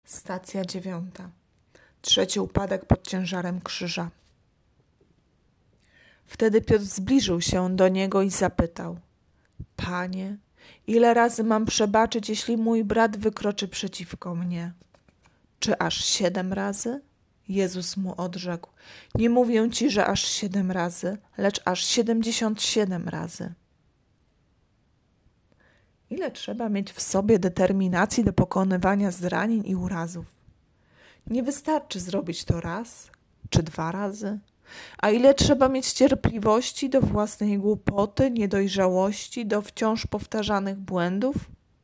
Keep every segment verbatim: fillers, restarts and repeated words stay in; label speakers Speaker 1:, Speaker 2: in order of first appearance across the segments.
Speaker 1: Stacja dziewiąta. Trzeci upadek pod ciężarem krzyża. Wtedy Piotr zbliżył się do niego i zapytał: Panie, ile razy mam przebaczyć, jeśli mój brat wykroczy przeciwko mnie? Czy aż siedem razy? Jezus mu odrzekł: Nie mówię ci, że aż siedem razy, lecz aż siedemdziesiąt siedem razy. Ile trzeba mieć w sobie determinacji do pokonywania zranień i urazów? Nie wystarczy zrobić to raz czy dwa razy. A ile trzeba mieć cierpliwości do własnej głupoty, niedojrzałości, do wciąż powtarzanych błędów?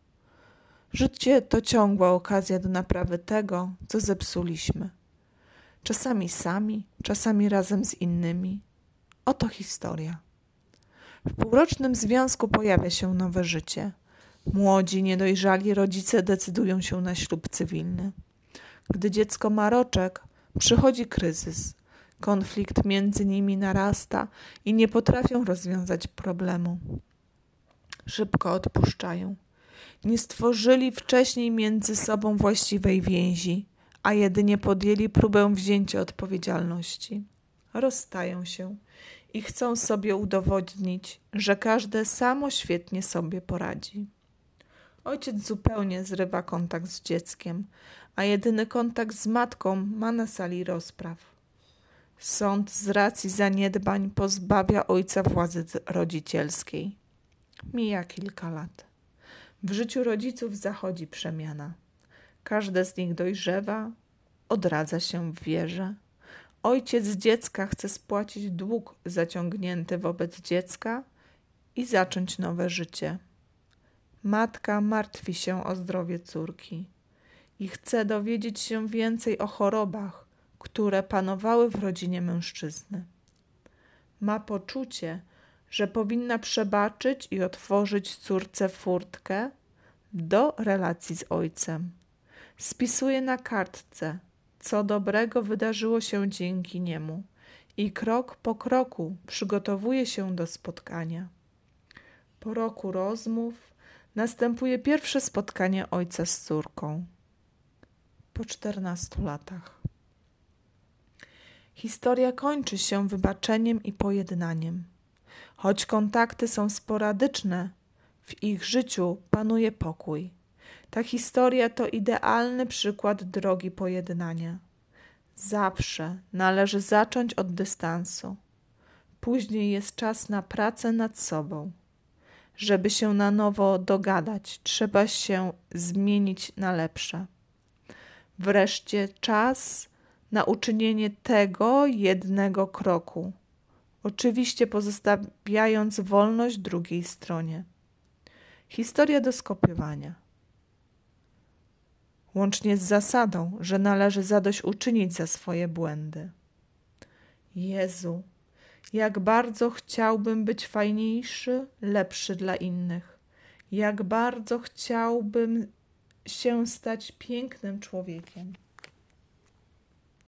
Speaker 1: Życie to ciągła okazja do naprawy tego, co zepsuliśmy. Czasami sami, czasami razem z innymi. Oto historia. W półrocznym związku pojawia się nowe życie. Młodzi, niedojrzali rodzice decydują się na ślub cywilny. Gdy dziecko ma roczek, przychodzi kryzys. Konflikt między nimi narasta i nie potrafią rozwiązać problemu. Szybko odpuszczają. Nie stworzyli wcześniej między sobą właściwej więzi, a jedynie podjęli próbę wzięcia odpowiedzialności. Rozstają się i chcą sobie udowodnić, że każde samo świetnie sobie poradzi. Ojciec zupełnie zrywa kontakt z dzieckiem, a jedyny kontakt z matką ma na sali rozpraw. Sąd z racji zaniedbań pozbawia ojca władzy rodzicielskiej. Mija kilka lat. W życiu rodziców zachodzi przemiana. Każde z nich dojrzewa, odradza się w wierze. Ojciec dziecka chce spłacić dług zaciągnięty wobec dziecka i zacząć nowe życie. Matka martwi się o zdrowie córki i chce dowiedzieć się więcej o chorobach, które panowały w rodzinie mężczyzny. Ma poczucie, że powinna przebaczyć i otworzyć córce furtkę do relacji z ojcem. Spisuje na kartce, co dobrego wydarzyło się dzięki niemu i krok po kroku przygotowuje się do spotkania. Po roku rozmów następuje pierwsze spotkanie ojca z córką. Po czternastu latach. Historia kończy się wybaczeniem i pojednaniem. Choć kontakty są sporadyczne, w ich życiu panuje pokój. Ta historia to idealny przykład drogi pojednania. Zawsze należy zacząć od dystansu. Później jest czas na pracę nad sobą. Żeby się na nowo dogadać, trzeba się zmienić na lepsze. Wreszcie czas na uczynienie tego jednego kroku, oczywiście pozostawiając wolność drugiej stronie. Historia do skopiowania. Łącznie z zasadą, że należy zadośćuczynić za swoje błędy. Jezu, jak bardzo chciałbym być fajniejszy, lepszy dla innych. Jak bardzo chciałbym się stać pięknym człowiekiem.